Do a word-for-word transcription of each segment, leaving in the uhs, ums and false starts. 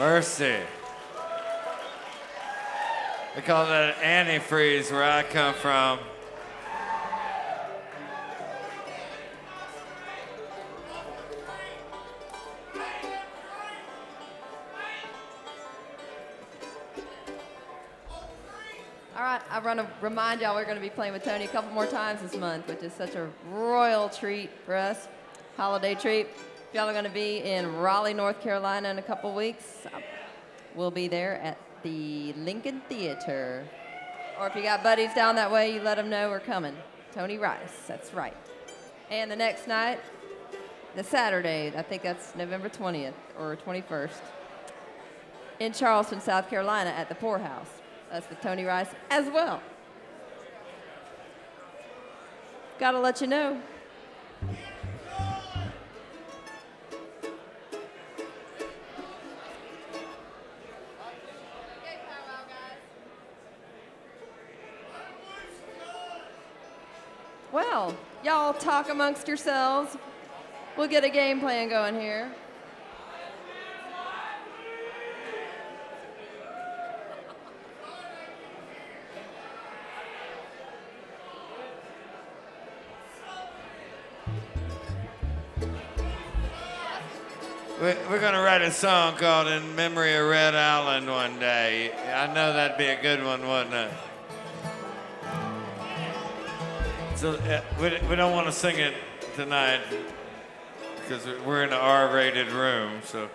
Mercy. They call that antifreeze where I come from. All right, I want to remind y'all we're going to be playing with Tony a couple more times this month, which is such a royal treat for us, holiday treat. If y'all are going to be in Raleigh, North Carolina in a couple weeks, we'll be there at the Lincoln Theater. Or if you got buddies down that way, you let them know we're coming. Tony Rice, that's right. And the next night, the Saturday, I think that's November twentieth or twenty-first, in Charleston, South Carolina at the Poorhouse. That's with Tony Rice as well. Gotta let you know. Well, y'all talk amongst yourselves. We'll get a game plan going here. We're going to write a song called In Memory of Red Allen one day. I know that'd be a good one, wouldn't it? So uh, we, we don't want to sing it tonight because we're in an R-rated room, so.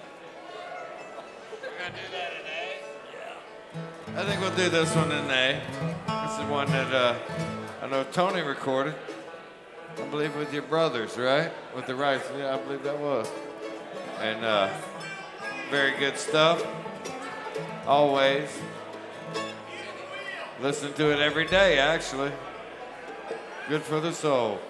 We're going to do that in A? Yeah. I think we'll do this one in A. This is one that uh, I know Tony recorded. I believe with your brothers, right? With the Rice. Yeah, I believe that was. And uh, very good stuff. Always. Listen to it every day, actually. Good for the soul.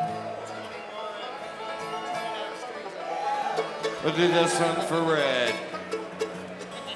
We'll do this one for Red.